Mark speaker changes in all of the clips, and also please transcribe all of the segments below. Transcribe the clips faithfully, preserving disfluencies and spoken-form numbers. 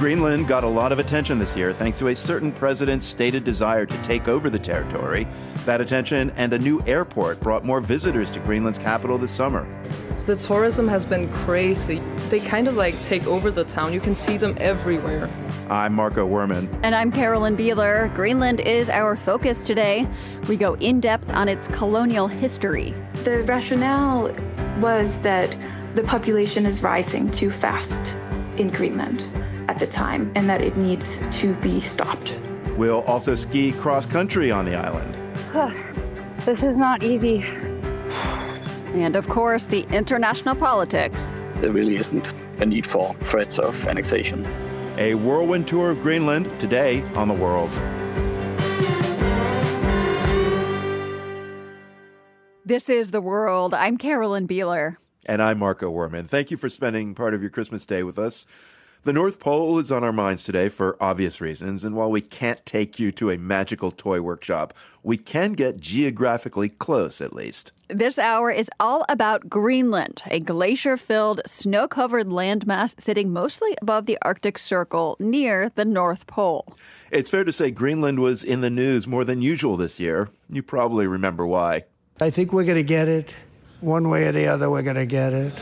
Speaker 1: Greenland got a lot of attention this year thanks to a certain president's stated desire to take over the territory. That attention and a new airport brought more visitors to Greenland's capital this summer.
Speaker 2: The tourism has been crazy. They kind of like take over the town. You can see them everywhere.
Speaker 1: I'm Marco Werman.
Speaker 3: And I'm Carolyn Beeler. Greenland is our focus today. We go in depth on its colonial history.
Speaker 4: The rationale was that the population is rising too fast in Greenland at the time, and that it needs to be stopped.
Speaker 1: We'll also ski cross-country on the island.
Speaker 5: This is not easy.
Speaker 3: And of course, the international politics.
Speaker 6: There really isn't a need for threats of annexation.
Speaker 1: A whirlwind tour of Greenland today on The World.
Speaker 3: This is The World. I'm Carolyn Beeler.
Speaker 1: And I'm Marco Werman. Thank you for spending part of your Christmas day with us. The North Pole is on our minds today for obvious reasons, and while we can't take you to a magical toy workshop, we can get geographically close, at least.
Speaker 3: This hour is all about Greenland, a glacier-filled, snow-covered landmass sitting mostly above the Arctic Circle near the North Pole.
Speaker 1: It's fair to say Greenland was in the news more than usual this year. You probably remember why.
Speaker 7: I think we're going to get it. One way or the other, we're going to get it.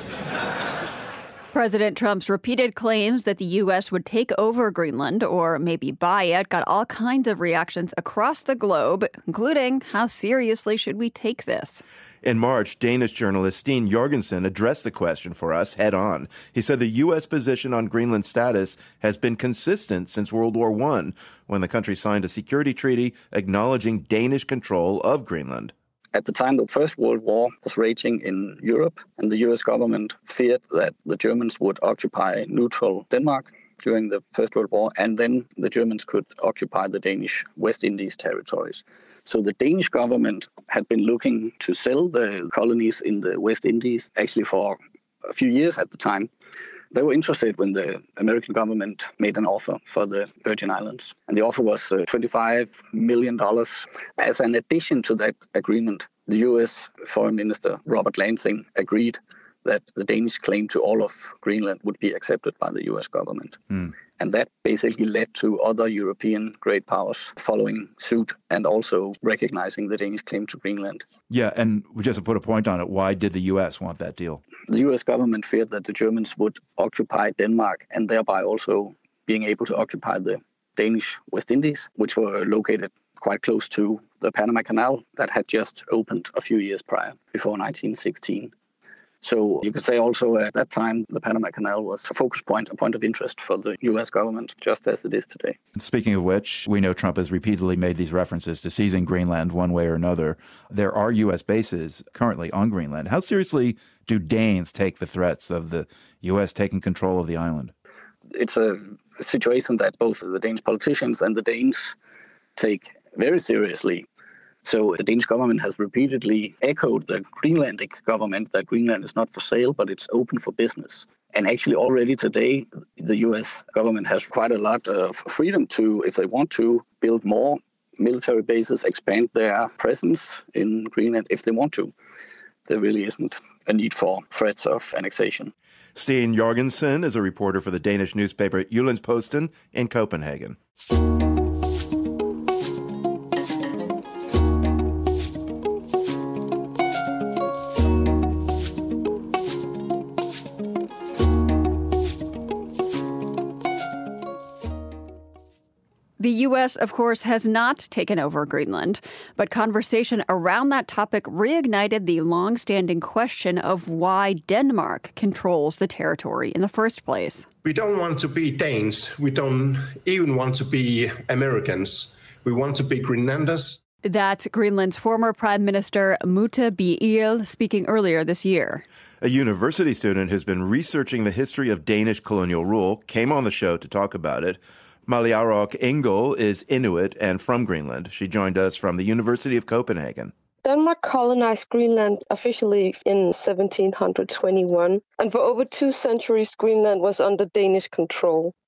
Speaker 3: President Trump's repeated claims that the U S would take over Greenland, or maybe buy it, got all kinds of reactions across the globe, including how seriously should we take this?
Speaker 1: In March, Danish journalist Steen Jorgensen addressed the question for us head on. He said the U S position on Greenland's status has been consistent since World War One, when the country signed a security treaty acknowledging Danish control of Greenland.
Speaker 6: At the time, the First World War was raging in Europe, and the U S government feared that the Germans would occupy neutral Denmark during the First World War, and then the Germans could occupy the Danish West Indies territories. So the Danish government had been looking to sell the colonies in the West Indies, actually for a few years at the time. They were interested when the American government made an offer for the Virgin Islands. And the offer was uh, twenty-five million dollars. As an addition to that agreement, the U S Foreign Minister Robert Lansing agreed that the Danish claim to all of Greenland would be accepted by the U S government. Mm. And that basically led to other European great powers following suit and also recognizing the Danish claim to Greenland.
Speaker 1: Yeah, and just to put a point on it, why did the U S want that deal?
Speaker 6: The U S government feared that the Germans would occupy Denmark and thereby also being able to occupy the Danish West Indies, which were located quite close to the Panama Canal that had just opened a few years prior, before nineteen sixteen. So you could say also at that time, the Panama Canal was a focus point, a point of interest for the U S government, just as it is today.
Speaker 1: Speaking of which, we know Trump has repeatedly made these references to seizing Greenland one way or another. There are U S bases currently on Greenland. How seriously do Danes take the threats of the U S taking control of the island?
Speaker 6: It's a situation that both the Danish politicians and the Danes take very seriously. So the Danish government has repeatedly echoed the Greenlandic government that Greenland is not for sale, but it's open for business. And actually already today, the U S government has quite a lot of freedom to, if they want to, build more military bases, expand their presence in Greenland if they want to. There really isn't a need for threats of annexation.
Speaker 1: Steen Jorgensen is a reporter for the Danish newspaper Jyllands-Posten in Copenhagen.
Speaker 3: The U S, of course, has not taken over Greenland, but conversation around that topic reignited the long-standing question of why Denmark controls the territory in the first place.
Speaker 8: We don't want to be Danes. We don't even want to be Americans. We want to be Greenlanders.
Speaker 3: That's Greenland's former Prime Minister Mette B. Eel speaking earlier this year.
Speaker 1: A university student who's been researching the history of Danish colonial rule came on the show to talk about it. Maliarok Engel is Inuit and from Greenland. She joined us from the University of Copenhagen.
Speaker 9: Denmark colonized Greenland officially in seventeen twenty-one, and for over two centuries Greenland was under Danish control.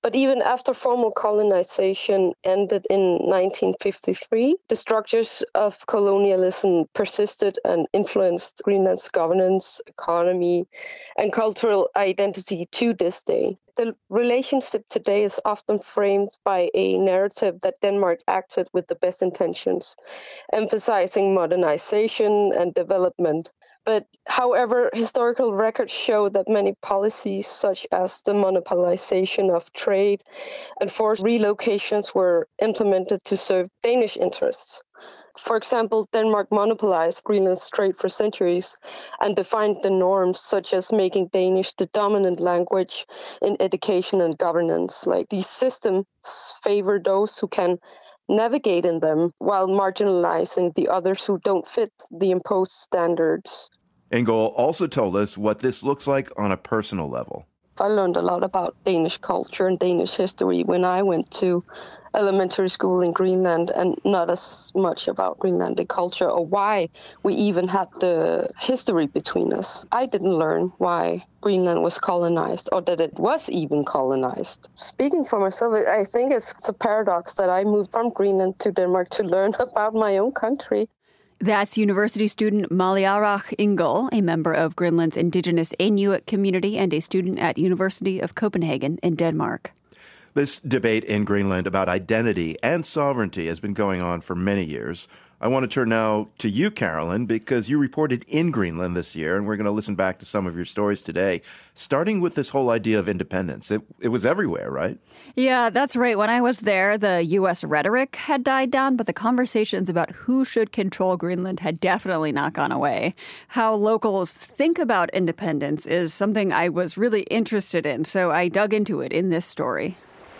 Speaker 9: But even after formal colonization ended in nineteen fifty-three, the structures of colonialism persisted and influenced Greenland's governance, economy, and cultural identity to this day. The relationship today is often framed by a narrative that Denmark acted with the best intentions, emphasizing modernization and development. But however, historical records show that many policies, such as the monopolization of trade and forced relocations, were implemented to serve Danish interests. For example, Denmark monopolized Greenland's trade for centuries and defined the norms, such as making Danish the dominant language in education and governance. Like, these systems favor those who can navigate in them while marginalizing the others who don't fit the imposed standards.
Speaker 1: Engel also told us what this looks like on a personal level.
Speaker 9: I learned a lot about Danish culture and Danish history when I went to elementary school in Greenland, and not as much about Greenlandic culture or why we even had the history between us. I didn't learn why Greenland was colonized or that it was even colonized. Speaking for myself, I think it's, it's a paradox that I moved from Greenland to Denmark to learn about my own country.
Speaker 3: That's university student Maliarach Engel, a member of Greenland's indigenous Inuit community and a student at University of Copenhagen in Denmark.
Speaker 1: This debate in Greenland about identity and sovereignty has been going on for many years. I want to turn now to you, Carolyn, because you reported in Greenland this year, and we're going to listen back to some of your stories today, starting with this whole idea of independence. It, it was everywhere, right?
Speaker 3: Yeah, that's right. When I was there, the U S rhetoric had died down, but the conversations about who should control Greenland had definitely not gone away. How locals think about independence is something I was really interested in, so I dug into it in this story.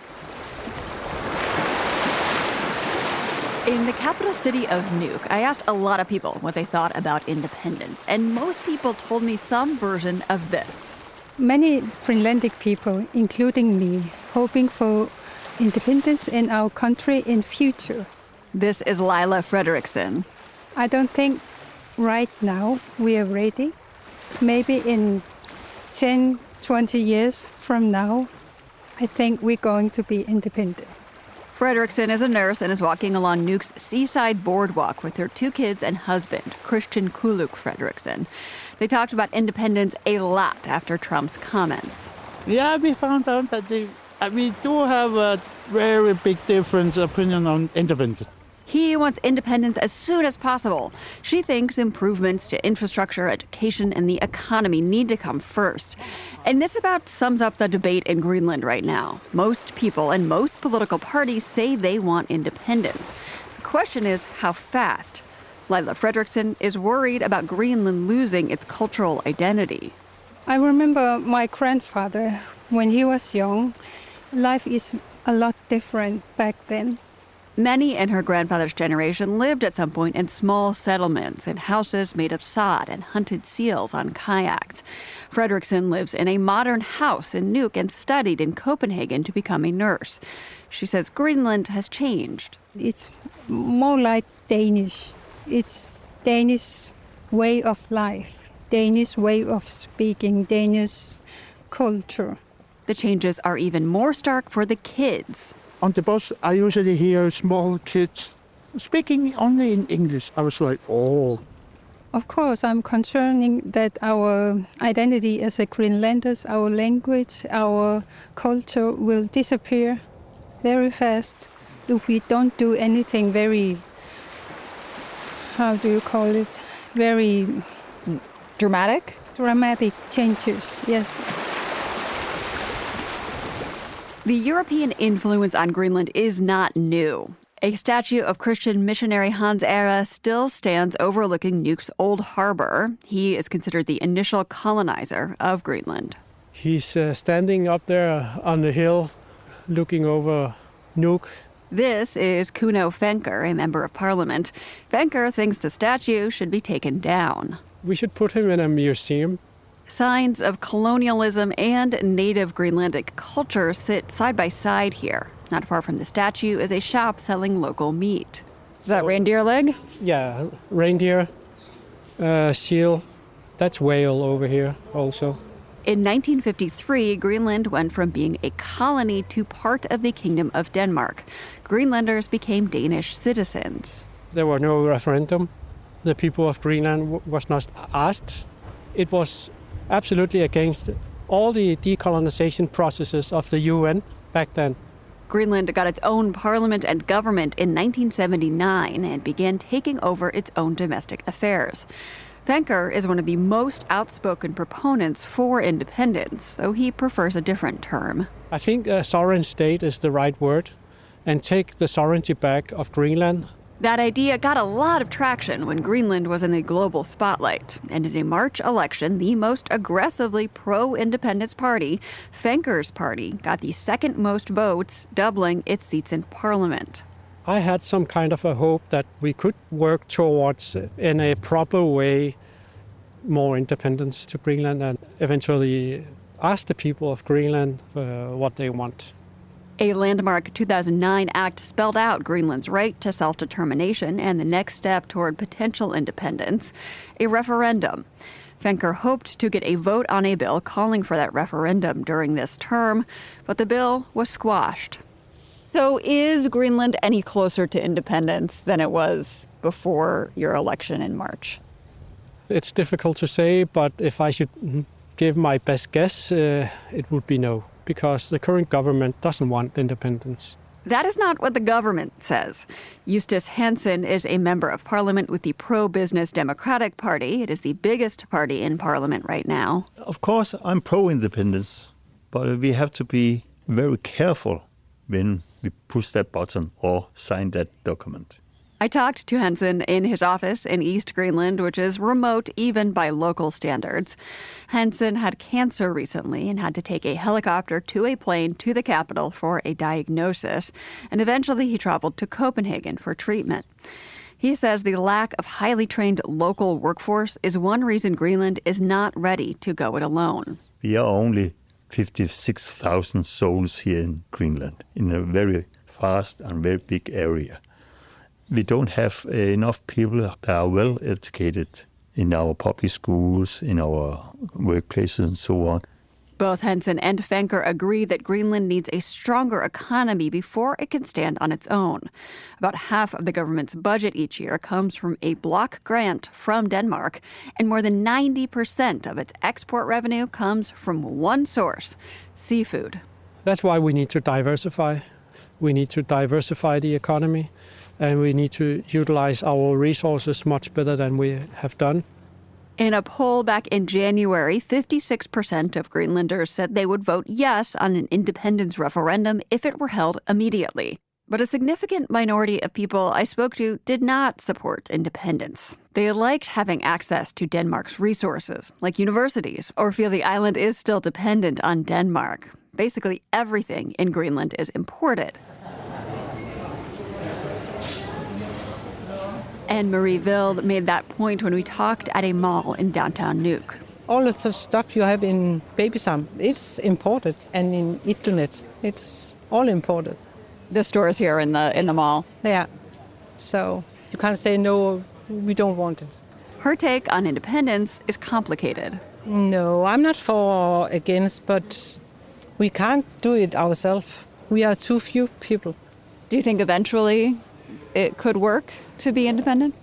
Speaker 3: In the capital city of Nuuk, I asked a lot of people what they thought about independence, and most people told me some version of this.
Speaker 10: Many Greenlandic people, including me, hoping for independence in our country in future.
Speaker 3: This is Lila Fredrickson.
Speaker 10: I don't think right now we are ready. Maybe in ten, twenty years from now, I think we're going to be independent.
Speaker 3: Fredrickson is a nurse and is walking along Nuuk's seaside boardwalk with her two kids and husband, Christian Kuluk Fredrickson. They talked about independence a lot after Trump's comments.
Speaker 11: Yeah, we found out that they, uh, we do have a very big difference opinion on independence.
Speaker 3: He wants independence as soon as possible. She thinks improvements to infrastructure, education, and the economy need to come first. And this about sums up the debate in Greenland right now. Most people and most political parties say they want independence. The question is, how fast? Lila Fredrickson is worried about Greenland losing its cultural identity.
Speaker 10: I remember my grandfather, when he was young, life is a lot different back then.
Speaker 3: Many in her grandfather's generation lived at some point in small settlements in houses made of sod and hunted seals on kayaks. Fredrickson lives in a modern house in Nuuk and studied in Copenhagen to become a nurse. She says Greenland has changed.
Speaker 10: It's more like Danish. It's Danish way of life, Danish way of speaking, Danish culture.
Speaker 3: The changes are even more stark for the kids.
Speaker 11: On the bus, I usually hear small kids speaking only in English. I was like, oh.
Speaker 10: Of course, I'm concerning that our identity as a Greenlanders, our language, our culture will disappear very fast if we don't do anything very, how do you call it, very...
Speaker 3: Dramatic?
Speaker 10: Dramatic changes, yes.
Speaker 3: The European influence on Greenland is not new. A statue of Christian missionary Hans Ehre still stands overlooking Nuuk's old harbor. He is considered the initial colonizer of Greenland.
Speaker 12: He's uh, standing up there on the hill, looking over Nuuk.
Speaker 3: This is Kuno Fenker, a member of parliament. Fenker thinks the statue should be taken down.
Speaker 12: We should put him in a museum.
Speaker 3: Signs of colonialism and native Greenlandic culture sit side by side here. Not far from the statue is a shop selling local meat. Is that reindeer leg?
Speaker 12: Yeah, reindeer, uh, seal. That's whale over here also.
Speaker 3: In nineteen fifty-three, Greenland went from being a colony to part of the Kingdom of Denmark. Greenlanders became Danish citizens.
Speaker 12: There was no referendum. The people of Greenland w- was not asked. It was absolutely against all the decolonization processes of the U N back then.
Speaker 3: Greenland got its own parliament and government in nineteen seventy-nine and began taking over its own domestic affairs. Fenker is one of the most outspoken proponents for independence, though he prefers a different term.
Speaker 12: I think a sovereign state is the right word, and take the sovereignty back of Greenland.
Speaker 3: That idea got a lot of traction when Greenland was in the global spotlight. And in a March election, the most aggressively pro-independence party, Fenker's party, got the second most votes, doubling its seats in parliament.
Speaker 12: I had some kind of a hope that we could work towards, in a proper way, more independence to Greenland and eventually ask the people of Greenland uh, what they want.
Speaker 3: A landmark two thousand nine act spelled out Greenland's right to self-determination and the next step toward potential independence, a referendum. Fenker hoped to get a vote on a bill calling for that referendum during this term, but the bill was squashed. So is Greenland any closer to independence than it was before your election in March?
Speaker 12: It's difficult to say, but if I should give my best guess, uh, it would be no, because the current government doesn't want independence.
Speaker 3: That is not what the government says. Justus Hansen is a member of parliament with the pro-business Democratic Party. It is the biggest party in parliament right now.
Speaker 13: Of course, I'm pro-independence, but we have to be very careful when we push that button or sign that document.
Speaker 3: I talked to Hansen in his office in East Greenland, which is remote even by local standards. Hansen had cancer recently and had to take a helicopter to a plane to the capital for a diagnosis, and eventually he traveled to Copenhagen for treatment. He says the lack of highly trained local workforce is one reason Greenland is not ready to go it alone.
Speaker 13: We are only fifty-six thousand souls here in Greenland, in a very vast and very big area. We don't have enough people that are well educated in our public schools, in our workplaces and so on.
Speaker 3: Both Hansen and Fenker agree that Greenland needs a stronger economy before it can stand on its own. About half of the government's budget each year comes from a block grant from Denmark, and more than ninety percent of its export revenue comes from one source, seafood.
Speaker 12: That's why we need to diversify. We need to diversify the economy, and we need to utilize our resources much better than we have done.
Speaker 3: In a poll back in January, fifty-six percent of Greenlanders said they would vote yes on an independence referendum if it were held immediately. But a significant minority of people I spoke to did not support independence. They liked having access to Denmark's resources, like universities, or feel the island is still dependent on Denmark. Basically, everything in Greenland is imported. Anne-Marie Wild made that point when we talked at a mall in downtown Nuuk.
Speaker 14: All of the stuff you have in Babysam, it's imported, and in Internet, it's all imported.
Speaker 3: The stores here in the in the mall?
Speaker 14: Yeah. So you can't say, no, we don't want it.
Speaker 3: Her take on independence is complicated.
Speaker 14: No, I'm not for or against, but we can't do it ourselves. We are too few people.
Speaker 3: Do you think eventually it could work to be independent?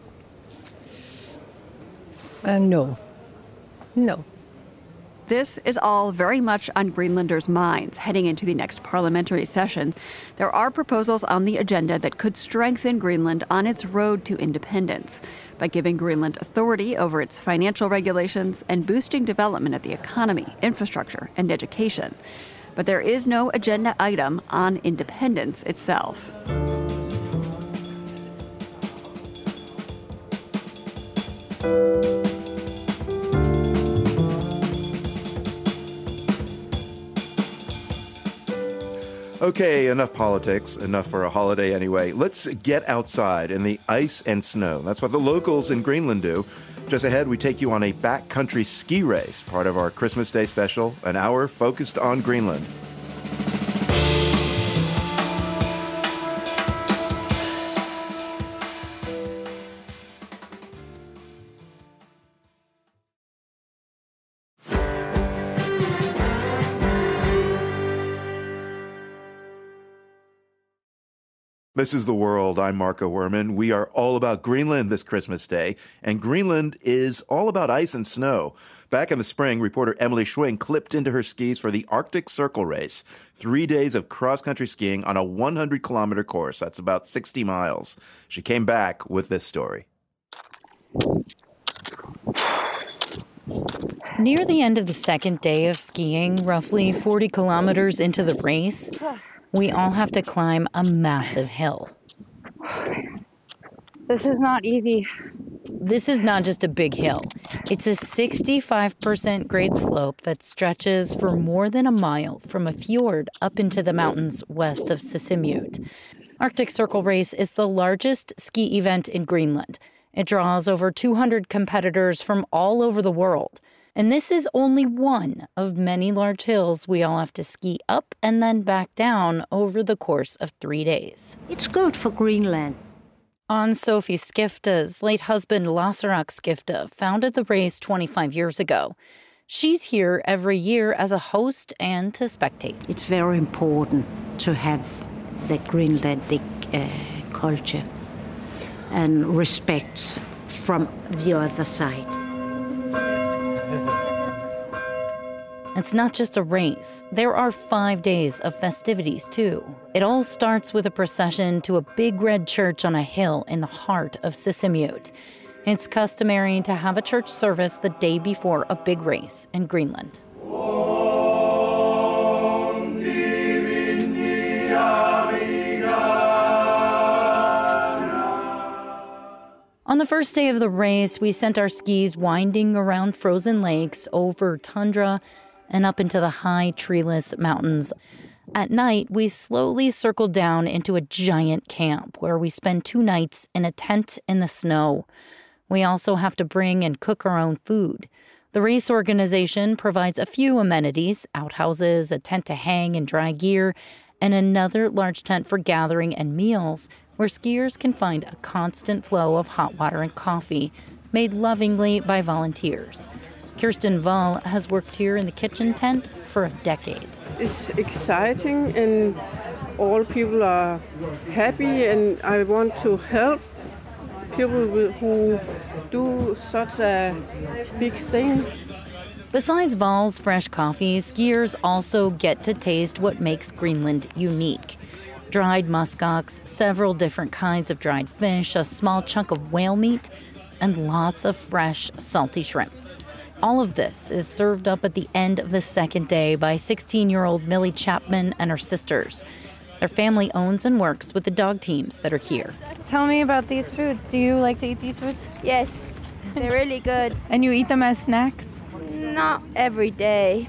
Speaker 14: Uh, no. No.
Speaker 3: This is all very much on Greenlanders' minds heading into the next parliamentary session. There are proposals on the agenda that could strengthen Greenland on its road to independence by giving Greenland authority over its financial regulations and boosting development of the economy, infrastructure, and education. But there is no agenda item on independence itself.
Speaker 1: Okay, enough politics, enough for a holiday anyway. Let's get outside in the ice and snow. That's what the locals in Greenland do. Just ahead, we take you on a backcountry ski race, part of our Christmas Day special, an hour focused on Greenland. This is The World. I'm Marco Werman. We are all about Greenland this Christmas Day, and Greenland is all about ice and snow. Back in the spring, reporter Emily Schwing clipped into her skis for the Arctic Circle Race, three days of cross-country skiing on a one hundred kilometer course. That's about sixty miles. She came back with this story.
Speaker 15: Near the end of the second day of skiing, roughly forty kilometers into the race, we all have to climb a massive hill.
Speaker 5: This is not easy.
Speaker 15: This is not just a big hill. It's a sixty-five percent grade slope that stretches for more than a mile from a fjord up into the mountains west of Sisimiut. Arctic Circle Race is the largest ski event in Greenland. It draws over two hundred competitors from all over the world. And this is only one of many large hills we all have to ski up and then back down over the course of three days.
Speaker 16: It's good for Greenland.
Speaker 15: Ann-Sofi Skifte's late husband, Lasarak Skifte, founded the race twenty-five years ago. She's here every year as a host and to spectate.
Speaker 16: It's very important to have the Greenlandic uh, culture and respect from the other side.
Speaker 15: It's not just a race. There are five days of festivities, too. It all starts with a procession to a big red church on a hill in the heart of Sisimiut. It's customary to have a church service the day before a big race in Greenland. On the first day of the race, we sent our skis winding around frozen lakes, over tundra, and up into the high, treeless mountains. At night, we slowly circled down into a giant camp where we spend two nights in a tent in the snow. We also have to bring and cook our own food. The race organization provides a few amenities, outhouses, a tent to hang and dry gear, and another large tent for gathering and meals, where skiers can find a constant flow of hot water and coffee, made lovingly by volunteers. Kirsten Wall has worked here in the kitchen tent for a decade.
Speaker 17: It's exciting and all people are happy, and I want to help people who do such a big thing.
Speaker 15: Besides Wall's fresh coffee, skiers also get to taste what makes Greenland unique. Dried muskox, several different kinds of dried fish, a small chunk of whale meat, and lots of fresh, salty shrimp. All of this is served up at the end of the second day by sixteen-year-old Millie Chapman and her sisters. Their family owns and works with the dog teams that are here.
Speaker 5: Tell me about these foods. Do you like to eat these foods?
Speaker 18: Yes, they're really good.
Speaker 5: And you eat them as snacks?
Speaker 18: Not every day.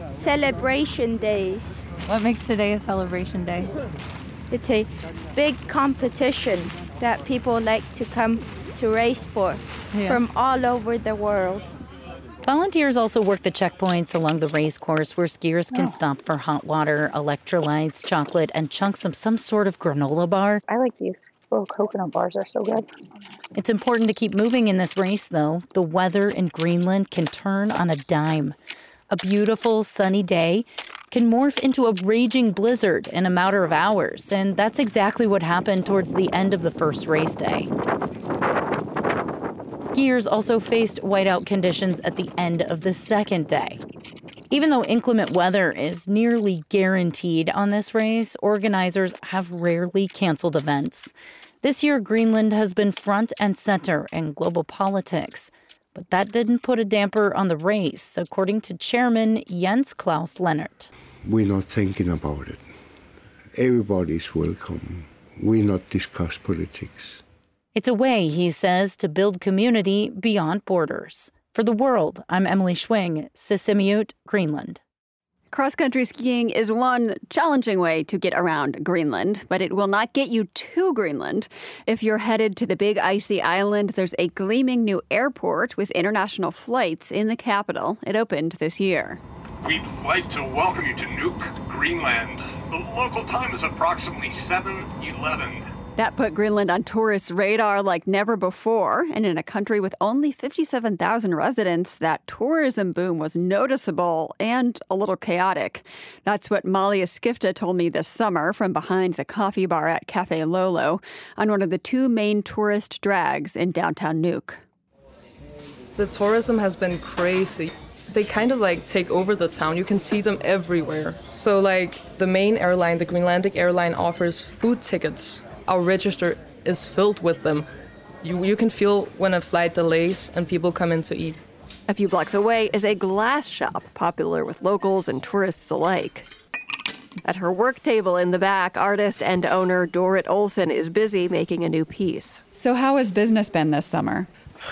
Speaker 18: Celebration days.
Speaker 5: What makes today a celebration day?
Speaker 18: It's a big competition that people like to come to race for yeah. from all over the world.
Speaker 15: Volunteers also work the checkpoints along the race course where skiers can oh. stop for hot water, electrolytes, chocolate, and chunks of some sort of granola bar.
Speaker 5: I like these. Little coconut bars are so good.
Speaker 15: It's important to keep moving in this race, though. The weather in Greenland can turn on a dime. A beautiful, sunny day can morph into a raging blizzard in a matter of hours, and that's exactly what happened towards the end of the first race day. Skiers also faced whiteout conditions at the end of the second day. Even though inclement weather is nearly guaranteed on this race, organizers have rarely canceled events. This year, Greenland has been front and center in global politics. But that didn't put a damper on the race, according to Chairman Jens Klaus Lennart.
Speaker 19: We're not thinking about it. Everybody's welcome. We not discuss politics.
Speaker 15: It's a way, he says, to build community beyond borders. For The World, I'm Emily Schwing, Sisimiut, Greenland.
Speaker 3: Cross-country skiing is one challenging way to get around Greenland, but it will not get you to Greenland. If you're headed to the big icy island, there's a gleaming new airport with international flights in the capital. It opened this year.
Speaker 20: We'd like to welcome you to Nuuk, Greenland. The local time is approximately seven eleven.
Speaker 3: That put Greenland on tourists' radar like never before. And in a country with only fifty-seven thousand residents, that tourism boom was noticeable and a little chaotic. That's what Malia Skifta told me this summer from behind the coffee bar at Cafe Lolo on one of the two main tourist drags in downtown Nuuk.
Speaker 2: The tourism has been crazy. They kind of like take over the town. You can see them everywhere. So like the main airline, the Greenlandic airline, offers food tickets. Our register is filled with them. You, you can feel when a flight delays and people come in to eat.
Speaker 3: A few blocks away is a glass shop, popular with locals and tourists alike. At her work table in the back, artist and owner Dorit Olsen is busy making a new piece. So how has business been this summer?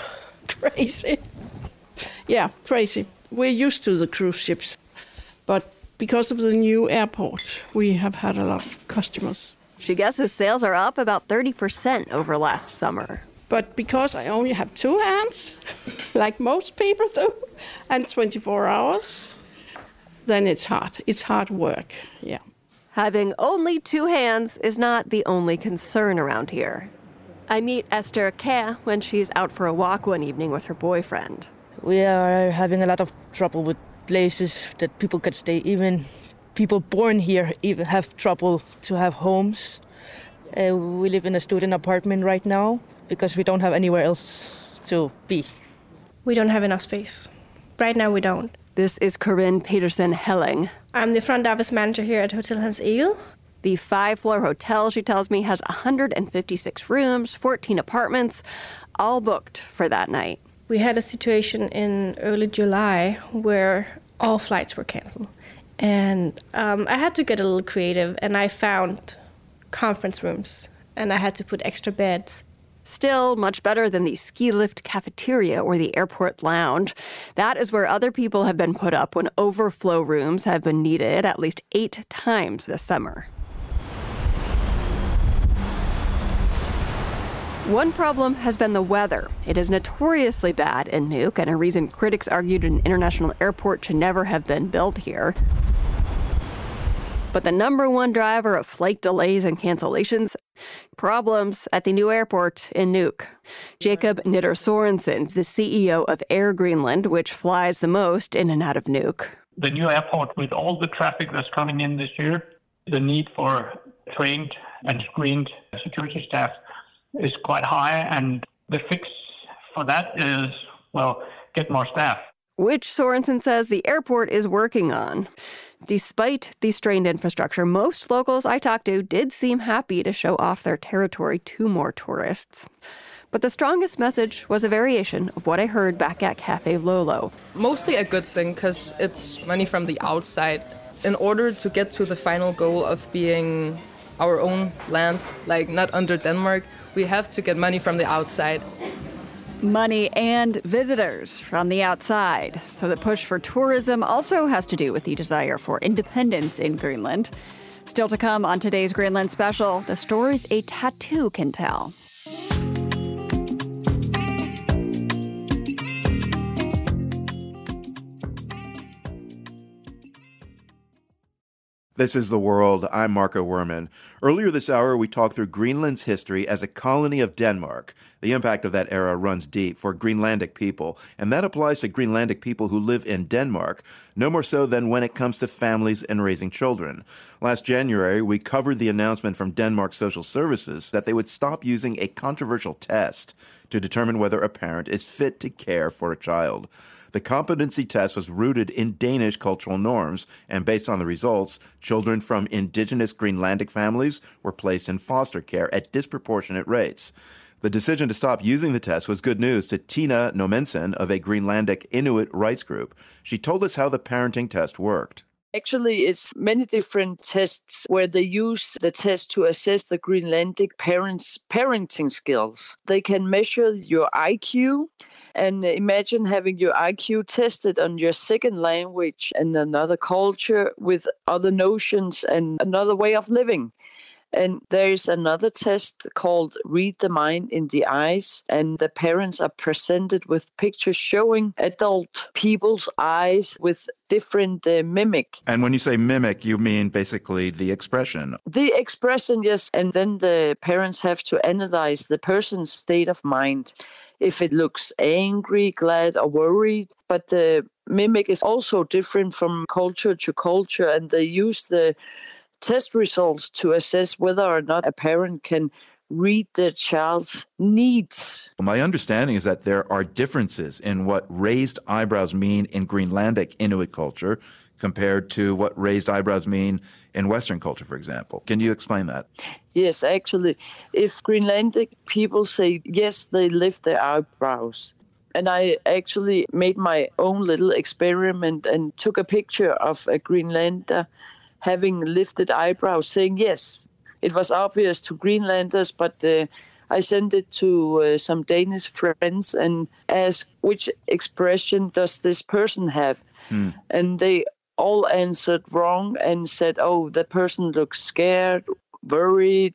Speaker 20: Crazy. Yeah, crazy. We're used to the cruise ships, but because of the new airport, we have had a lot of customers.
Speaker 3: She guesses sales are up about thirty percent over last summer.
Speaker 20: But because I only have two hands, like most people do, and twenty-four hours, then it's hard. It's hard work, yeah.
Speaker 3: Having only two hands is not the only concern around here. I meet Esther Kjær when she's out for a walk one evening with her boyfriend.
Speaker 21: We are having a lot of trouble with places that people can stay. Even people born here even have trouble to have homes. Uh, we live in a student apartment right now because we don't have anywhere else to be.
Speaker 22: We don't have enough space. Right now we don't.
Speaker 3: This is Corinne Peterson Helling.
Speaker 22: I'm the front office manager here at Hotel Hans Egil.
Speaker 3: The five-floor hotel, she tells me, has one hundred fifty-six rooms, fourteen apartments, all booked for that night.
Speaker 22: We had a situation in early July where all flights were canceled. And um, I had to get a little creative, and I found conference rooms, and I had to put extra beds.
Speaker 3: Still much better than the ski lift cafeteria or the airport lounge. That is where other people have been put up when overflow rooms have been needed at least eight times this summer. One problem has been the weather. It is notoriously bad in Nuuk, and a reason critics argued an international airport should never have been built here. But the number one driver of flight delays and cancellations, problems at the new airport in Nuuk. Jacob Nitter Sorensen, the C E O of Air Greenland, which flies the most in and out of Nuuk.
Speaker 23: The new airport, with all the traffic that's coming in this year, the need for trained and screened security staff is quite high, and the fix for that is, well, get more staff.
Speaker 3: Which Sorensen says the airport is working on. Despite the strained infrastructure, most locals I talked to did seem happy to show off their territory to more tourists. But the strongest message was a variation of what I heard back at Cafe Lolo.
Speaker 2: Mostly a good thing, because it's money from the outside. In order to get to the final goal of being our own land, like not under Denmark, we have to get money from the outside.
Speaker 3: Money and visitors from the outside. So the push for tourism also has to do with the desire for independence in Greenland. Still to come on today's Greenland Special, the stories a tattoo can tell.
Speaker 1: This is The World. I'm Marco Werman. Earlier this hour, we talked through Greenland's history as a colony of Denmark. The impact of that era runs deep for Greenlandic people, and that applies to Greenlandic people who live in Denmark, no more so than when it comes to families and raising children. Last January, we covered the announcement from Denmark Social Services that they would stop using a controversial test to determine whether a parent is fit to care for a child. The competency test was rooted in Danish cultural norms, and based on the results, children from indigenous Greenlandic families were placed in foster care at disproportionate rates. The decision to stop using the test was good news to Tina Nomensen of a Greenlandic Inuit rights group. She told us how the parenting test worked.
Speaker 24: Actually, it's many different tests where they use the test to assess the Greenlandic parents' parenting skills. They can measure your I Q. And imagine having your I Q tested on your second language and another culture with other notions and another way of living. And there is another test called Read the Mind in the Eyes, and the parents are presented with pictures showing adult people's eyes with different uh, mimic.
Speaker 1: And when you say mimic, you mean basically the expression.
Speaker 24: The expression, yes, and then the parents have to analyze the person's state of mind, if it looks angry, glad, or worried. But the mimic is also different from culture to culture, and they use the test results to assess whether or not a parent can read their child's needs.
Speaker 1: My understanding is that there are differences in what raised eyebrows mean in Greenlandic Inuit culture compared to what raised eyebrows mean in Western culture, for example. Can you explain that?
Speaker 24: Yes, actually, if Greenlandic people say yes, they lift their eyebrows. And I actually made my own little experiment and took a picture of a Greenlander having lifted eyebrows, saying yes. It was obvious to Greenlanders, but uh, I sent it to uh, some Danish friends and asked, which expression does this person have? Hmm. And they all answered wrong and said, oh, the person looks scared, worried,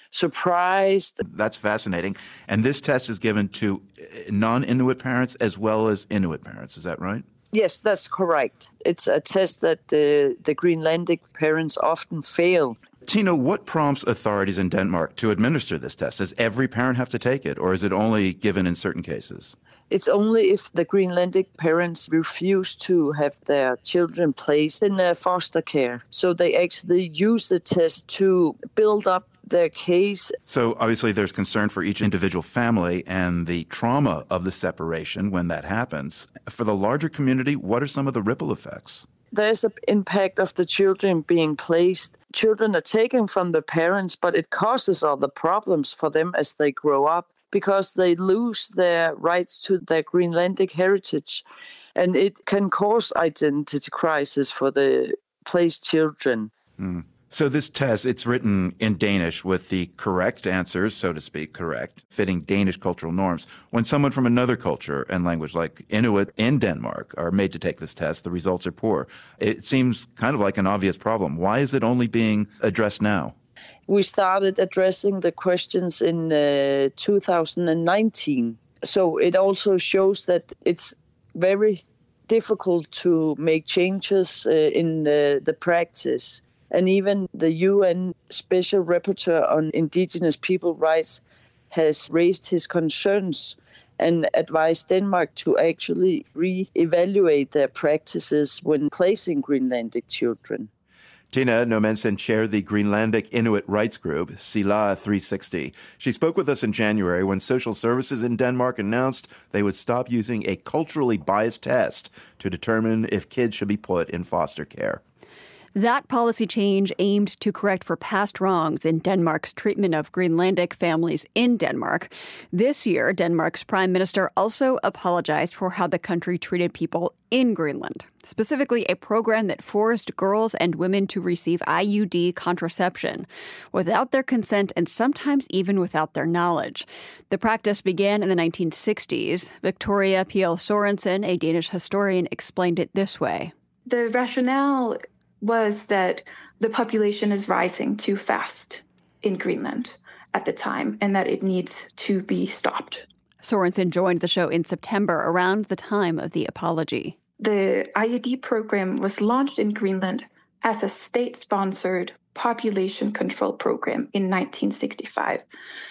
Speaker 24: surprised.
Speaker 1: That's fascinating. And this test is given to non-Inuit parents as well as Inuit parents. Is that right?
Speaker 24: Yes, that's correct. It's a test that the, the Greenlandic parents often fail.
Speaker 1: Tina, what prompts authorities in Denmark to administer this test? Does every parent have to take it, or is it only given in certain cases?
Speaker 24: It's only if the Greenlandic parents refuse to have their children placed in uh, foster care. So they actually use the test to build up their case.
Speaker 1: So obviously there's concern for each individual family and the trauma of the separation when that happens. For the larger community, what are some of the ripple effects?
Speaker 24: There's an impact of the children being placed. Children are taken from the parents, but it causes other problems for them as they grow up because they lose their rights to their Greenlandic heritage. And it can cause identity crisis for the placed children.
Speaker 1: Mm. So this test, it's written in Danish with the correct answers, so to speak, correct, fitting Danish cultural norms. When someone from another culture and language like Inuit in Denmark are made to take this test, the results are poor. It seems kind of like an obvious problem. Why is it only being addressed now?
Speaker 24: We started addressing the questions in uh, two thousand nineteen. So it also shows that it's very difficult to make changes uh, in uh, the practice. And even the U N Special Rapporteur on Indigenous People Rights has raised his concerns and advised Denmark to actually re-evaluate their practices when placing Greenlandic children.
Speaker 1: Tina Nomensen chaired the Greenlandic Inuit Rights Group, Sila three sixty. She spoke with us in January when social services in Denmark announced they would stop using a culturally biased test to determine if kids should be put in foster care.
Speaker 3: That policy change aimed to correct for past wrongs in Denmark's treatment of Greenlandic families in Denmark. This year, Denmark's prime minister also apologized for how the country treated people in Greenland, specifically a program that forced girls and women to receive I U D contraception without their consent and sometimes even without their knowledge. The practice began in the nineteen sixties. Victoria P L Sorensen, a Danish historian, explained it this way.
Speaker 4: The rationale was that the population is rising too fast in Greenland at the time and that it needs to be stopped.
Speaker 3: Sorensen joined the show in September around the time of the apology.
Speaker 4: The I U D program was launched in Greenland as a state-sponsored population control program in nineteen sixty-five.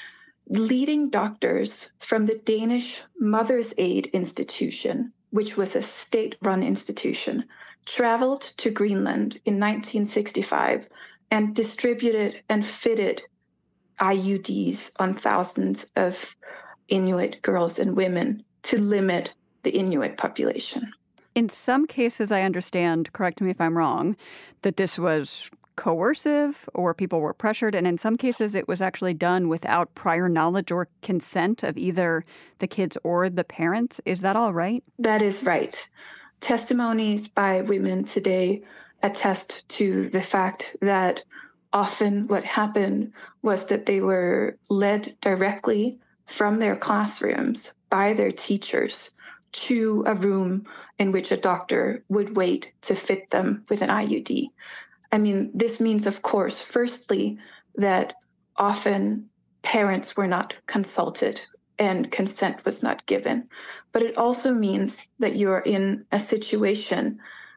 Speaker 4: Leading doctors from the Danish Mother's Aid Institution, which was a state-run institution, traveled to Greenland in nineteen sixty-five and distributed and fitted I U Ds on thousands of Inuit girls and women to limit the Inuit population.
Speaker 3: In some cases, I understand, correct me if I'm wrong, that this was coercive or people were pressured, and in some cases it was actually done without prior knowledge or consent of either the kids or the parents. Is that all right?
Speaker 4: That is right. Testimonies by women today attest to the fact that often what happened was that they were led directly from their classrooms by their teachers to a room in which a doctor would wait to fit them with an I U D. I mean, this means, of course, firstly, that often parents were not consulted and consent was not given. But it also means that you're in a situation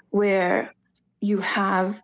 Speaker 4: where you have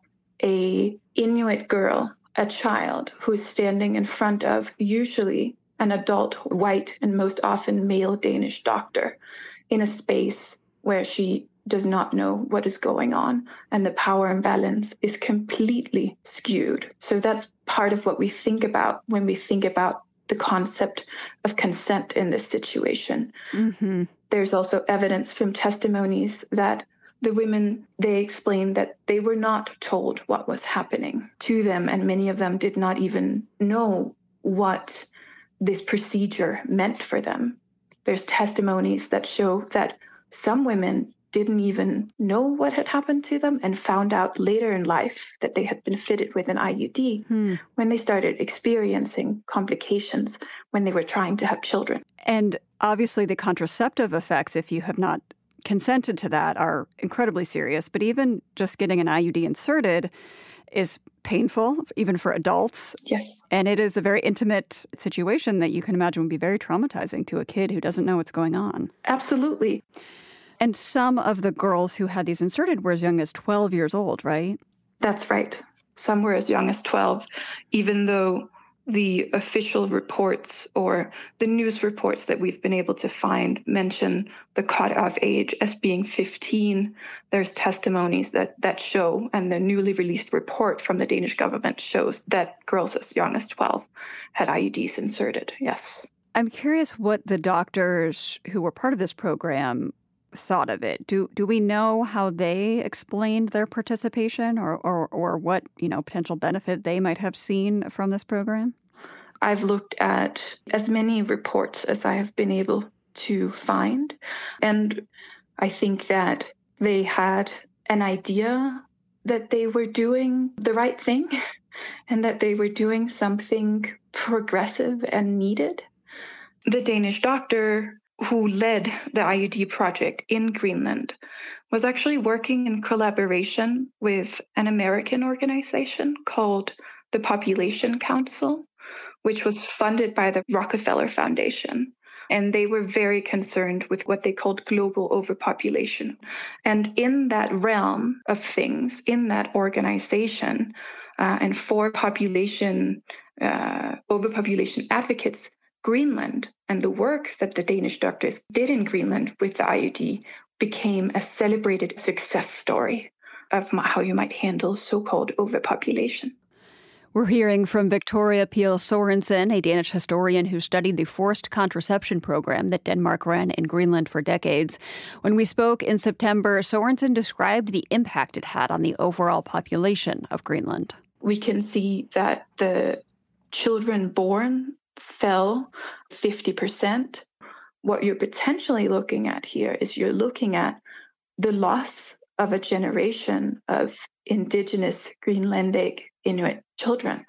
Speaker 4: a Inuit girl, a child, who's standing in front of usually an adult, white, and most often male Danish doctor in a space where she does not know what is going on, and the power imbalance is completely skewed. So that's part of what we think about when we think about the concept of consent in this situation.
Speaker 3: Mm-hmm.
Speaker 4: There's also evidence from testimonies that the women, they explained that they were not told what was happening to them, and many of them did not even know what this procedure meant for them. There's testimonies that show that some women didn't even know what had happened to them and found out later in life that they had been fitted with an I U D
Speaker 3: Hmm.
Speaker 4: when they started experiencing complications when they were trying to have children.
Speaker 3: And obviously the contraceptive effects, if you have not consented to that, are incredibly serious. But even just getting an I U D inserted is painful, even for adults.
Speaker 4: Yes.
Speaker 3: And it is a very intimate situation that you can imagine would be very traumatizing to a kid who doesn't know what's going on.
Speaker 4: Absolutely.
Speaker 3: And some of the girls who had these inserted were as young as twelve years old, right?
Speaker 4: That's right. Some were as young as twelve, even though the official reports or the news reports that we've been able to find mention the cutoff age as being fifteen. There's testimonies that, that show, and the newly released report from the Danish government shows that girls as young as twelve had I U Ds inserted, yes.
Speaker 3: I'm curious what the doctors who were part of this program thought of it. Do do we know how they explained their participation, or, or, or what, you know, potential benefit they might have seen from this program?
Speaker 4: I've looked at as many reports as I have been able to find, and I think that they had an idea that they were doing the right thing and that they were doing something progressive and needed. The Danish doctor who led the I U D project in Greenland was actually working in collaboration with an American organization called the Population Council, which was funded by the Rockefeller Foundation. And they were very concerned with what they called global overpopulation. And in that realm of things, in that organization, uh, and for population, uh, overpopulation advocates, Greenland and the work that the Danish doctors did in Greenland with the I U D became a celebrated success story of how you might handle so-called overpopulation.
Speaker 3: We're hearing from Victoria Pihl Sorensen, a Danish historian who studied the forced contraception program that Denmark ran in Greenland for decades. When we spoke in September, Sorensen described the impact it had on the overall population of Greenland.
Speaker 4: We can see that the children born fell fifty percent. What you're potentially looking at here is you're looking at the loss of a generation of indigenous Greenlandic Inuit children.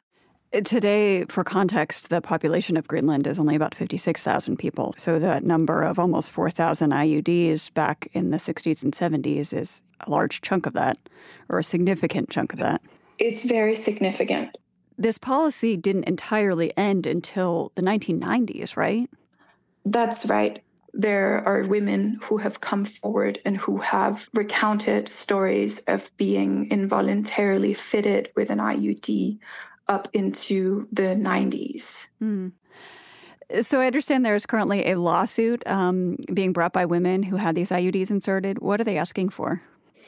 Speaker 3: Today, for context, the population of Greenland is only about fifty-six thousand people. So that number of almost four thousand I U Ds back in the sixties and seventies is a large chunk of that, or a significant chunk of that.
Speaker 4: It's very significant.
Speaker 3: This policy didn't entirely end until the nineteen nineties, right?
Speaker 4: That's right. There are women who have come forward and who have recounted stories of being involuntarily fitted with an I U D up into the nineties.
Speaker 3: Mm. So I understand there is currently a lawsuit um, being brought by women who had these I U Ds inserted. What are they asking for?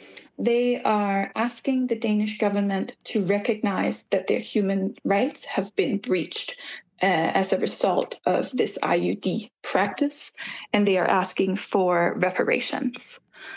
Speaker 4: They are asking the Danish government to recognize that their human rights have been breached uh, as a result of this I U D practice, and they are asking for reparations.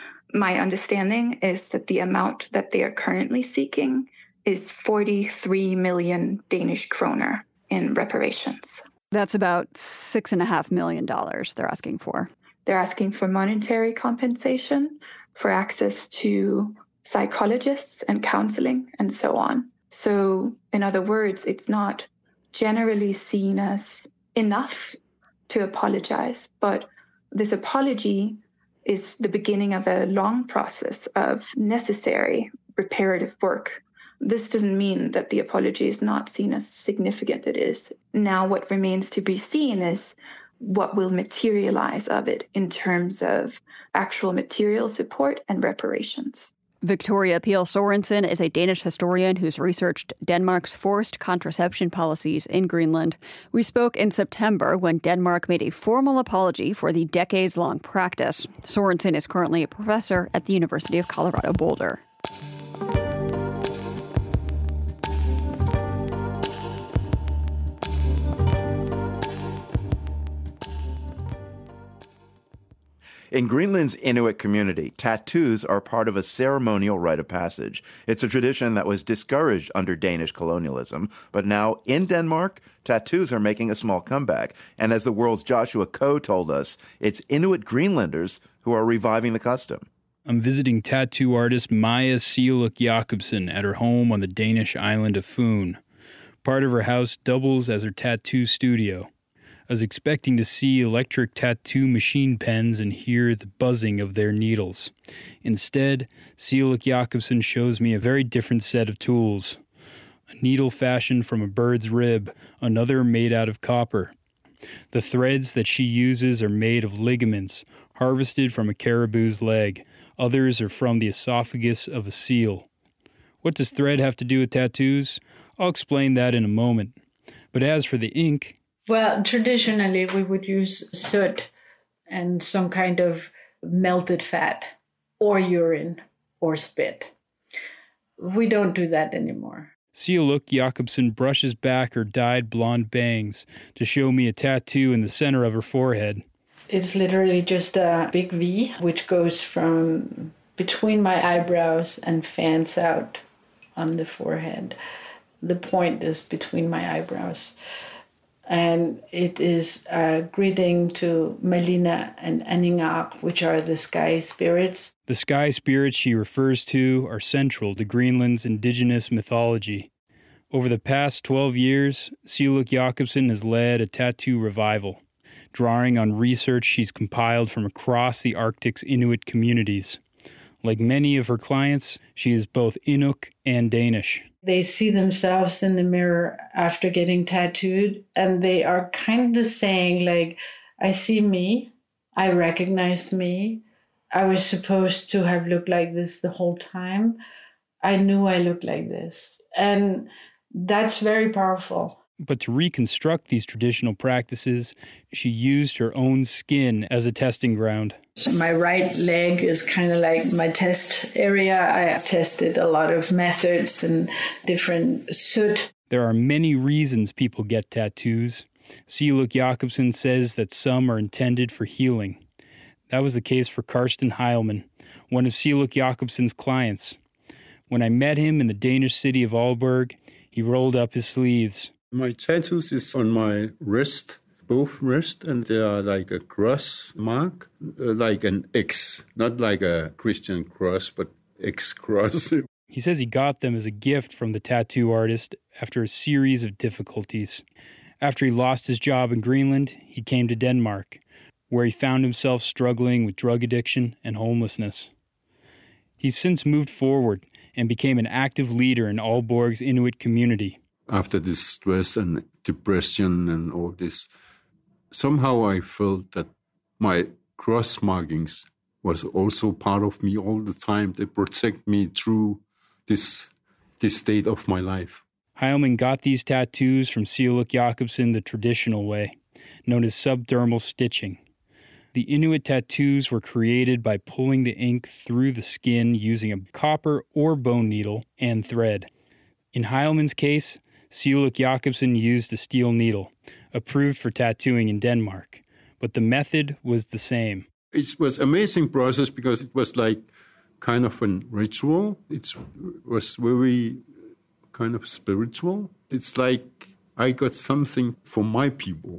Speaker 4: My understanding is that the amount that they are currently seeking is forty-three million Danish kroner in reparations.
Speaker 3: That's about six and a half million dollars they're asking for.
Speaker 4: They're asking for monetary compensation, for access to psychologists and counseling, and so on. So, in other words, it's not generally seen as enough to apologize, but this apology is the beginning of a long process of necessary reparative work This doesn't mean that the apology is not seen as significant. It is. Now what remains to be seen is what will materialize of it in terms of actual material support and reparations.
Speaker 3: Victoria Peel Sorensen is a Danish historian who's researched Denmark's forced contraception policies in Greenland. We spoke in September when Denmark made a formal apology for the decades-long practice. Sorensen is currently a professor at the University of Colorado Boulder.
Speaker 1: In Greenland's Inuit community, tattoos are part of a ceremonial rite of passage. It's a tradition that was discouraged under Danish colonialism, but now in Denmark, tattoos are making a small comeback. And as the world's Joshua Coe told us, it's Inuit Greenlanders who are reviving the custom.
Speaker 6: I'm visiting tattoo artist Maya Sioluk Jakobsen at her home on the Danish island of Foon. Part of her house doubles as her tattoo studio. I was expecting to see electric tattoo machine pens and hear the buzzing of their needles. Instead, Sioluk Jakobsen shows me a very different set of tools. A needle fashioned from a bird's rib, another made out of copper. The threads that she uses are made of ligaments, harvested from a caribou's leg. Others are from the esophagus of a seal. What does thread have to do with tattoos? I'll explain that in a moment. But as for the ink...
Speaker 7: Well, traditionally we would use soot and some kind of melted fat or urine or spit. We don't do that anymore.
Speaker 6: Sioluk Jakobsen brushes back her dyed blonde bangs to show me a tattoo in the center of her forehead.
Speaker 7: It's literally just a big V, which goes from between my eyebrows and fans out on the forehead. The point is between my eyebrows. And it is a greeting to Melina and Aningar, which are the sky spirits.
Speaker 6: The sky spirits she refers to are central to Greenland's indigenous mythology. Over the past twelve years, Sioluk Jakobsen has led a tattoo revival, drawing on research she's compiled from across the Arctic's Inuit communities. Like many of her clients, she is both Inuk and Danish.
Speaker 7: They see themselves in the mirror after getting tattooed, and they are kind of saying, like, I see me, I recognize me, I was supposed to have looked like this the whole time, I knew I looked like this. And that's very powerful.
Speaker 6: But to reconstruct these traditional practices, she used her own skin as a testing ground.
Speaker 7: So my right leg is kind of like my test area. I tested a lot of methods and different soot.
Speaker 6: There are many reasons people get tattoos. Sioluk Jakobsen says that some are intended for healing. That was the case for Karsten Heilmann, one of Sioluk Jakobsen's clients. When I met him in the Danish city of Aalborg, he rolled up his sleeves.
Speaker 8: My tattoos is on my wrist, both wrists, and they are like a cross mark, uh, like an X, not like a Christian cross, but X cross.
Speaker 6: He says he got them as a gift from the tattoo artist after a series of difficulties. After he lost his job in Greenland, he came to Denmark, where he found himself struggling with drug addiction and homelessness. He's since moved forward and became an active leader in Aalborg's Inuit community.
Speaker 8: After this stress and depression and all this, somehow I felt that my cross markings was also part of me all the time. They protect me through this this state of my life.
Speaker 6: Heilmann got these tattoos from Sioluk Jakobsen the traditional way, known as subdermal stitching. The Inuit tattoos were created by pulling the ink through the skin using a copper or bone needle and thread. In Heilmann's case, Sioluk Jakobsen used a steel needle, approved for tattooing in Denmark, but the method was the same.
Speaker 8: It was an amazing process because it was like kind of a ritual. It was very kind of spiritual. It's like I got something for my people.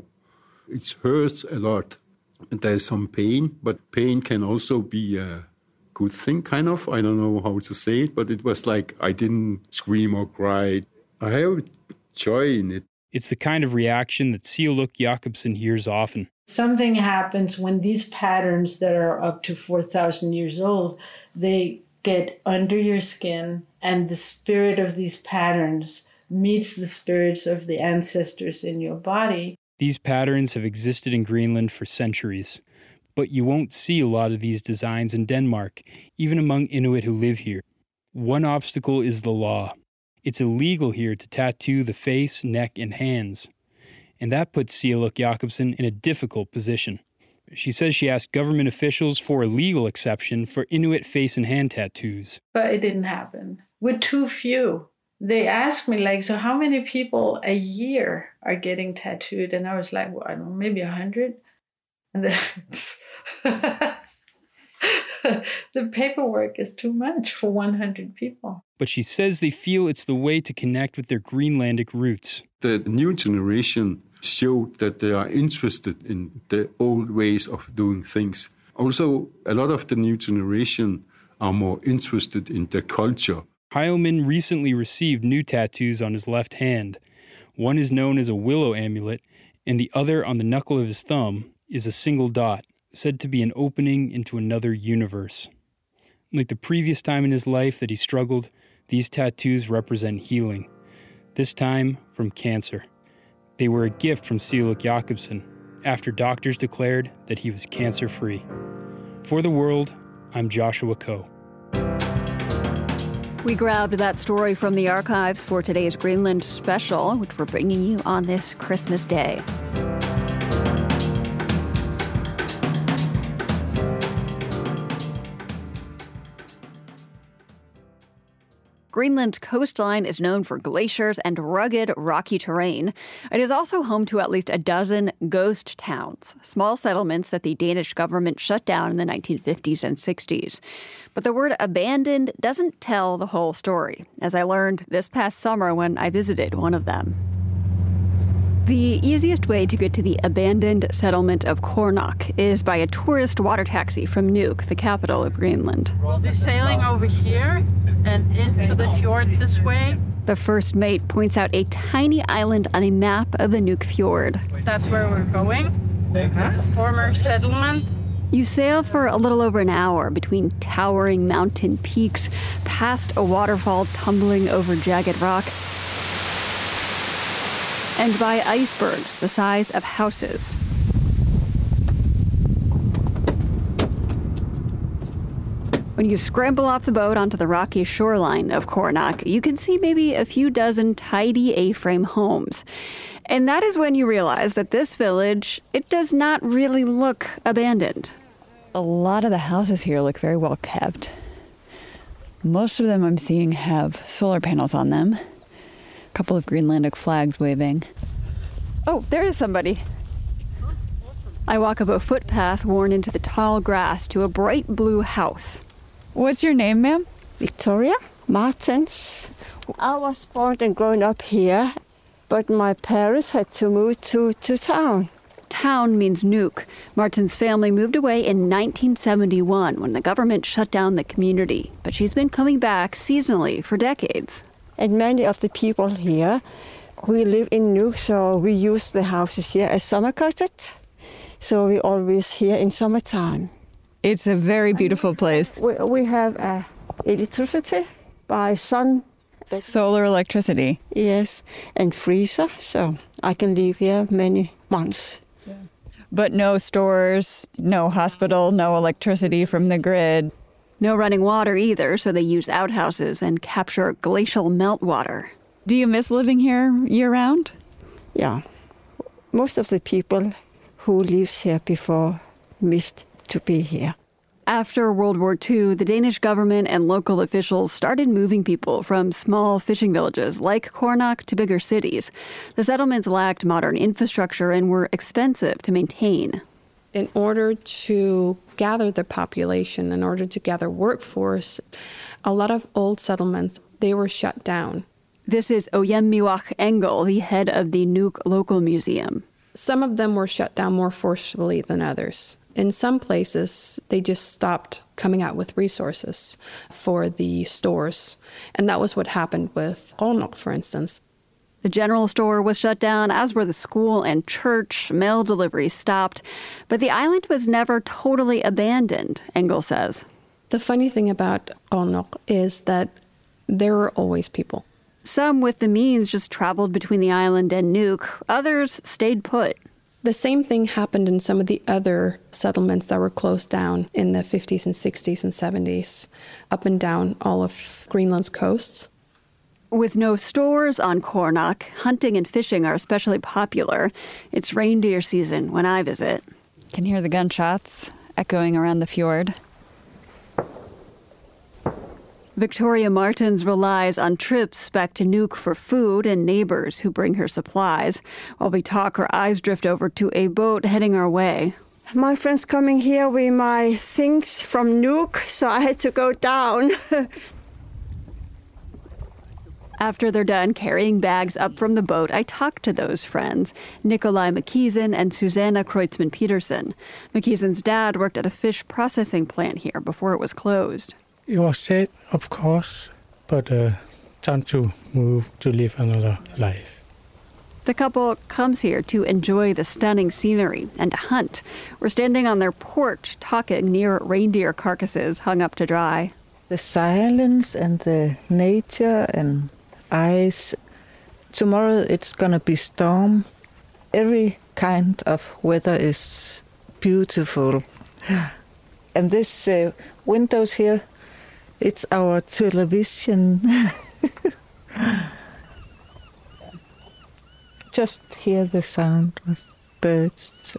Speaker 8: It hurts a lot. There's some pain, but pain can also be a good thing, kind of. I don't know how to say it, but it was like I didn't scream or cry. I have joy in it.
Speaker 6: It's the kind of reaction that Sioluk Jakobsen hears often.
Speaker 7: Something happens when these patterns that are up to four thousand years old, they get under your skin, and the spirit of these patterns meets the spirits of the ancestors in your body.
Speaker 6: These patterns have existed in Greenland for centuries, but you won't see a lot of these designs in Denmark, even among Inuit who live here. One obstacle is the law. It's illegal here to tattoo the face, neck, and hands. And that puts Sialuk Jakobsen in a difficult position. She says she asked government officials for a legal exception for Inuit face and hand tattoos.
Speaker 7: But it didn't happen. We're too few. They asked me, like, so how many people a year are getting tattooed? And I was like, well, I don't know, maybe a hundred. And then the paperwork is too much for one hundred people.
Speaker 6: But she says they feel it's the way to connect with their Greenlandic roots.
Speaker 8: The new generation showed that they are interested in the old ways of doing things. Also, a lot of the new generation are more interested in the culture.
Speaker 6: Heilman recently received new tattoos on his left hand. One is known as a willow amulet, and the other on the knuckle of his thumb is a single dot, said to be an opening into another universe. Like the previous time in his life that he struggled, these tattoos represent healing, this time from cancer. They were a gift from Sialuk Jakobsen after doctors declared that he was cancer-free. For The World, I'm Joshua Coe.
Speaker 3: We grabbed that story from the archives for today's Greenland special, which we're bringing you on this Christmas Day. Greenland's coastline is known for glaciers and rugged, rocky terrain. It is also home to at least a dozen ghost towns, small settlements that the Danish government shut down in the nineteen fifties and sixties. But the word abandoned doesn't tell the whole story, as I learned this past summer when I visited one of them. The easiest way to get to the abandoned settlement of Kornak is by a tourist water taxi from Nuuk, the capital of Greenland.
Speaker 9: We'll be sailing over here and into the fjord this way.
Speaker 3: The first mate points out a tiny island on a map of the Nuuk fjord.
Speaker 9: That's where we're going. That's a former settlement.
Speaker 3: You sail for a little over an hour between towering mountain peaks, past a waterfall tumbling over jagged rock, and by icebergs the size of houses. When you scramble off the boat onto the rocky shoreline of Kornak, you can see maybe a few dozen tidy A-frame homes. And that is when you realize that this village, it does not really look abandoned. A lot of the houses here look very well kept. Most of them I'm seeing have solar panels on them. A couple of Greenlandic flags waving. Oh, there is somebody. I walk up a footpath worn into the tall grass to a bright blue house. What's your name, ma'am?
Speaker 10: Victoria Martens. I was born and grown up here, but my parents had to move to, to town.
Speaker 3: Town means Nuuk. Martin's family moved away in nineteen seventy-one when the government shut down the community, but she's been coming back seasonally for decades.
Speaker 10: And many of the people here, we live in Nuuk, so we use the houses here as summer cottage. So we're always here in summertime.
Speaker 3: It's a very beautiful place.
Speaker 10: We, we have uh, electricity by sun.
Speaker 3: Solar electricity.
Speaker 10: Yes, and freezer, so I can live here many months.
Speaker 3: Yeah. But no stores, no hospital, no electricity from the grid. No running water either, so they use outhouses and capture glacial meltwater. Do you miss living here year-round?
Speaker 10: Yeah. Most of the people who lived here before missed to be here.
Speaker 3: After World War Two, the Danish government and local officials started moving people from small fishing villages like Kornak to bigger cities. The settlements lacked modern infrastructure and were expensive to maintain.
Speaker 11: In order to gather the population, in order to gather workforce, a lot of old settlements, they were shut down.
Speaker 3: This is Oyemiwak Engel, the head of the Nuuk Local Museum.
Speaker 11: Some of them were shut down more forcefully than others. In some places, they just stopped coming out with resources for the stores. And that was what happened with Kornak, for instance.
Speaker 3: The general store was shut down, as were the school and church. Mail deliveries stopped. But the island was never totally abandoned, Engel says.
Speaker 11: The funny thing about Qaanaaq is that there are always people.
Speaker 3: Some with the means just traveled between the island and Nuuk. Others stayed put.
Speaker 11: The same thing happened in some of the other settlements that were closed down in the fifties and sixties and seventies, up and down all of Greenland's coasts.
Speaker 3: With no stores on Qaanaaq, hunting and fishing are especially popular. It's reindeer season when I visit.
Speaker 12: Can hear the gunshots echoing around the fjord.
Speaker 3: Victoria Martins relies on trips back to Nuuk for food and neighbors who bring her supplies. While we talk, her eyes drift over to a boat heading our way.
Speaker 10: My friend's coming here with my things from Nuuk, so I had to go down.
Speaker 3: After they're done carrying bags up from the boat, I talk to those friends, Nikolai McKeeson and Susanna Kreutzmann Peterson. McKeeson's dad worked at a fish processing plant here before it was closed.
Speaker 13: It was sad, of course, but uh, time to move to live another life.
Speaker 3: The couple comes here to enjoy the stunning scenery and to hunt. We're standing on their porch talking near reindeer carcasses hung up to dry.
Speaker 14: The silence and the nature and ice. Tomorrow it's gonna be storm. Every kind of weather is beautiful. And this uh, windows here, it's our television. Just hear the sound of birds.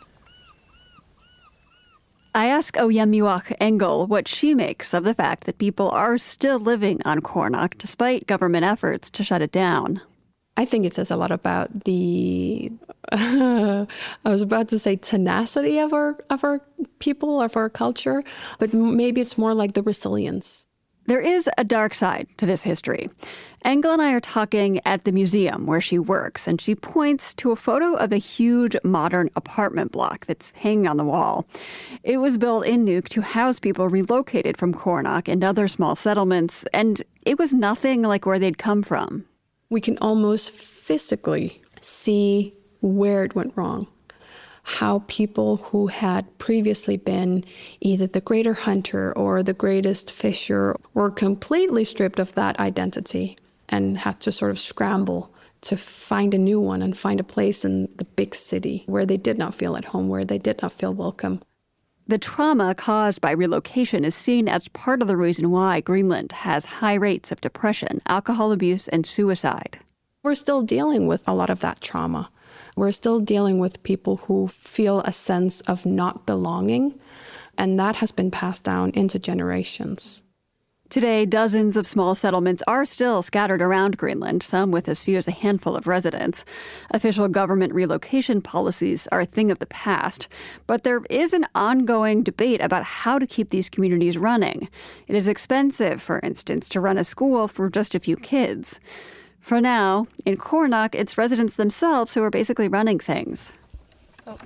Speaker 3: I ask Oyemiwak Engel what she makes of the fact that people are still living on Qaanaaq despite government efforts to shut it down.
Speaker 11: I think it says a lot about the, uh, I was about to say tenacity of our of our people, of our culture, but maybe it's more like the resilience.
Speaker 3: There is a dark side to this history. Engel and I are talking at the museum where she works, and she points to a photo of a huge modern apartment block that's hanging on the wall. It was built in Nuuk to house people relocated from Qaanaaq and other small settlements, and it was nothing like where they'd come from.
Speaker 11: We can almost physically see where it went wrong. How people who had previously been either the greater hunter or the greatest fisher were completely stripped of that identity and had to sort of scramble to find a new one and find a place in the big city where they did not feel at home, where they did not feel welcome.
Speaker 3: The trauma caused by relocation is seen as part of the reason why Greenland has high rates of depression, alcohol abuse, and suicide.
Speaker 11: We're still dealing with a lot of that trauma. We're still dealing with people who feel a sense of not belonging, and that has been passed down into generations.
Speaker 3: Today, dozens of small settlements are still scattered around Greenland, some with as few as a handful of residents. Official government relocation policies are a thing of the past, but there is an ongoing debate about how to keep these communities running. It is expensive, for instance, to run a school for just a few kids. For now, in Qaanaaq, it's residents themselves who are basically running things. Oh.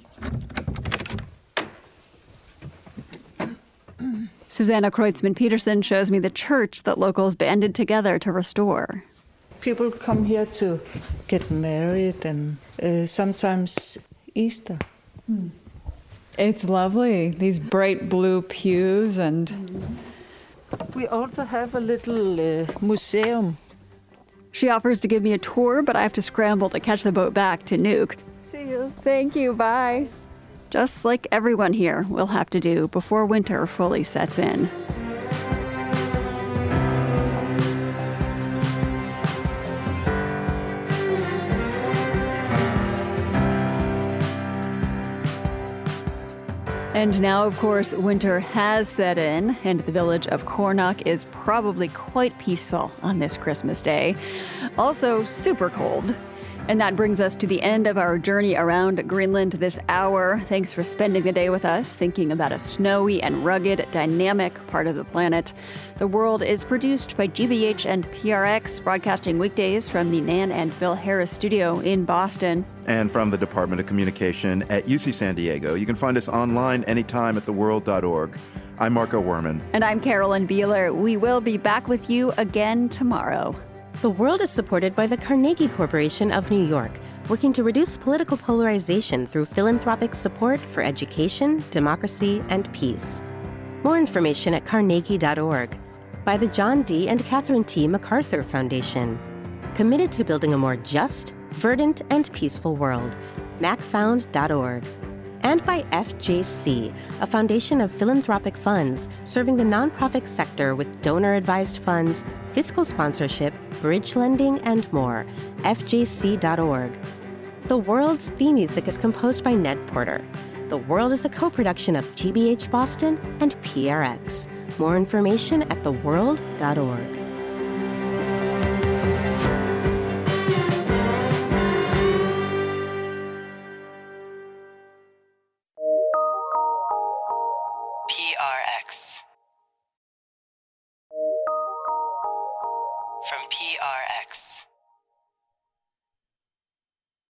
Speaker 3: Susanna Kreutzmann Peterson shows me the church that locals banded together to restore.
Speaker 14: People come here to get married and uh, sometimes Easter.
Speaker 12: Hmm. It's lovely, these bright blue pews and...
Speaker 14: We also have a little uh, museum.
Speaker 3: She offers to give me a tour, but I have to scramble to catch the boat back to Nuuk.
Speaker 14: See you.
Speaker 3: Thank you, bye. Just like everyone here will have to do before winter fully sets in. And now, of course, winter has set in, and the village of Qaanaaq is probably quite peaceful on this Christmas day. Also, super cold. And that brings us to the end of our journey around Greenland this hour. Thanks for spending the day with us, thinking about a snowy and rugged, dynamic part of the planet. The World is produced by G B H and P R X, broadcasting weekdays from the Nan and Bill Harris studio in Boston.
Speaker 1: And from the Department of Communication at U C San Diego. You can find us online anytime at the world dot org. I'm Marco Werman.
Speaker 3: And I'm Carolyn Beeler. We will be back with you again tomorrow.
Speaker 16: The World is supported by the Carnegie Corporation of New York, working to reduce political polarization through philanthropic support for education, democracy, and peace. More information at carnegie dot org. By the John D. and Catherine T. MacArthur Foundation. Committed to building a more just, verdant, and peaceful world. mac found dot org. And by F J C, a foundation of philanthropic funds serving the nonprofit sector with donor-advised funds, fiscal sponsorship, bridge lending, and more. F J C dot org. The World's theme music is composed by Ned Porter. The World is a co-production of G B H Boston and P R X. More information at the world dot org.
Speaker 5: P R X. From P R X.